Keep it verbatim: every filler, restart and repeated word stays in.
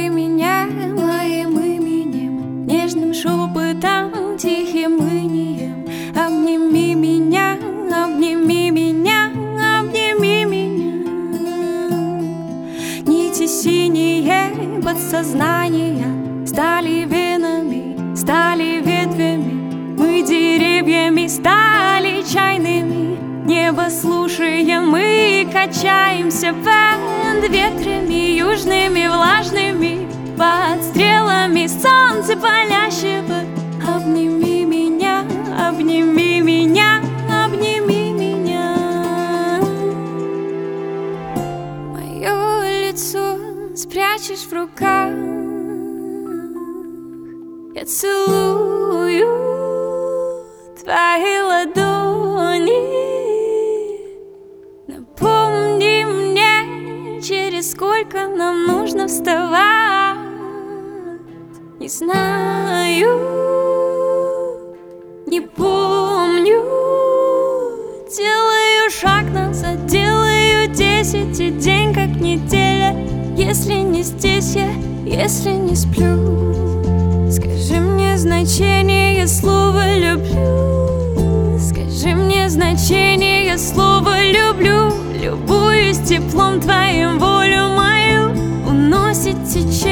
меня моим именем, нежным шепотом, тихим инием. Обними меня, обними меня, обними меня. Нити синие подсознания стали венами, стали ветвями. Мы деревьями стали чайными. Небо слушаем, мы качаемся под ветрами южными, влажными, под стрелами солнца палящего. Обними меня, обними меня, обними меня. Мое лицо спрячешь в руках, я целую твои ладони. Напомни мне, через сколько нам нужно вставать. Не знаю, не помню. Делаю шаг назад, делаю десять, и день как неделя. Если не здесь я, если не сплю, скажи мне значение слова «люблю». Скажи мне значение слова «люблю». Любуюсь теплом твоим, волю мою уносит течение.